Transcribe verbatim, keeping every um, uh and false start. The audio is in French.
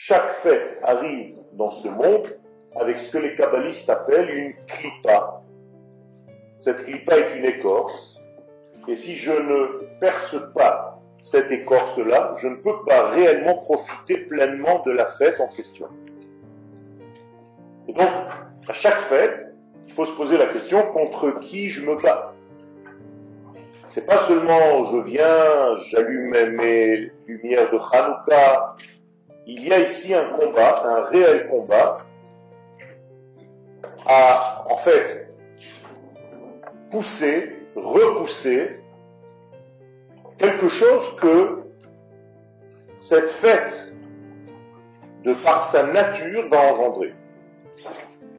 chaque fête arrive dans ce monde avec ce que les kabbalistes appellent une klippa. Cette klippa est une écorce, et si je ne perce pas cette écorce-là, je ne peux pas réellement profiter pleinement de la fête en question. Et donc, à chaque fête, il faut se poser la question contre qui je me bats. C'est pas seulement je viens, j'allume mes lumières de Hanouka. Il y a ici un combat, un réel combat, à en fait pousser, repousser quelque chose que cette fête, de par sa nature, va engendrer.